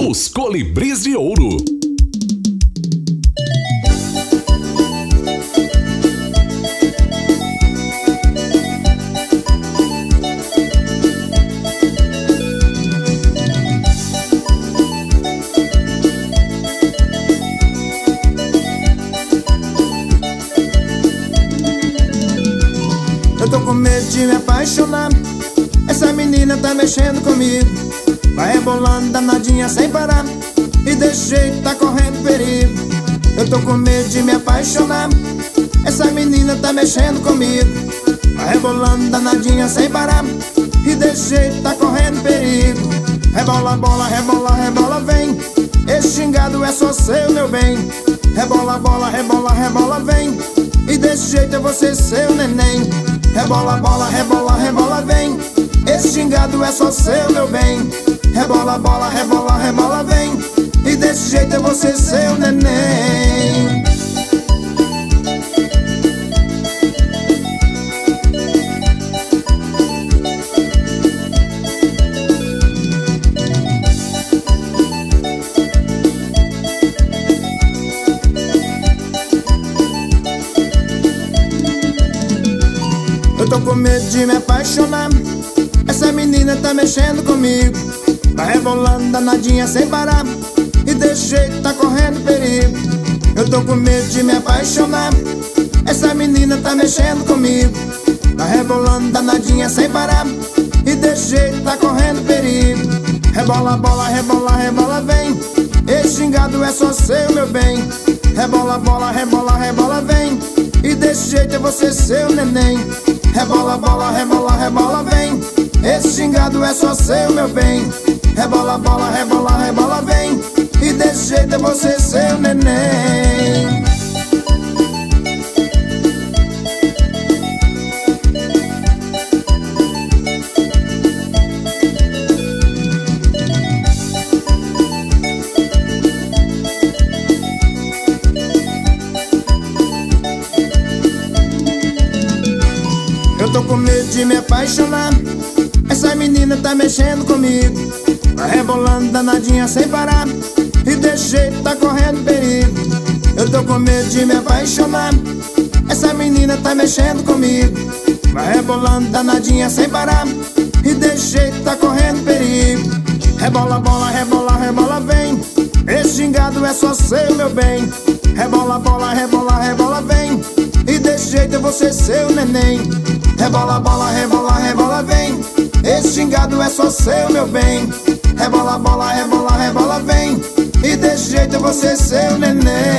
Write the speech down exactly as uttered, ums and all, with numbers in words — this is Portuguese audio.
Os Colibris de Ouro. Eu tô com medo de me apaixonar. Essa menina tá mexendo comigo. Vai rebolando danadinha sem parar, e desse jeito tá correndo perigo. Eu tô com medo de me apaixonar. Essa menina tá mexendo comigo. Vai rebolando danadinha sem parar, e desse jeito tá correndo perigo. Rebola, bola, rebola, rebola, vem. Esse xingado é só seu, meu bem. Rebola, bola, rebola, rebola, vem. E desse jeito eu vou ser seu neném. Rebola, bola, rebola, rebola, vem. Esse xingado é só seu, meu bem. Rebola, bola, rebola, rebola, vem. E desse jeito eu vou ser seu neném. Eu tô com medo de me apaixonar. Essa menina tá mexendo comigo. Vai rebolando danadinha sem parar, e desse jeito tá correndo perigo. Eu tô com medo de me apaixonar. Essa menina tá mexendo comigo. Vai rebolando danadinha sem parar, e desse jeito tá correndo perigo. Rebola, bola, rebola, rebola, vem. Esse xingado é só seu, meu bem. Rebola, bola, rebola, rebola, vem. E desse jeito eu vou ser seu neném. Rebola, bola, rebola, rebola, vem. Esse xingado é só seu, meu bem. Rebola, bola, rebola, rebola, vem. E desse jeito eu vou ser seu neném. Eu tô com medo de me apaixonar. Essa menina tá mexendo comigo. Vai rebolando danadinha sem parar, e desse jeito tá correndo perigo. Eu tô com medo de me apaixonar. Essa menina tá mexendo comigo. Vai rebolando danadinha sem parar, e desse jeito tá correndo perigo. Rebola, bola, rebola, rebola, vem. Esse xingado é só seu, meu bem. Rebola, bola, rebola, rebola, vem. E desse jeito eu vou ser seu neném. Rebola, bola, rebola, rebola, vem. Esse xingado é só seu, meu bem. Rebola, bola, rebola, rebola, vem. E desse jeito eu vou ser seu neném.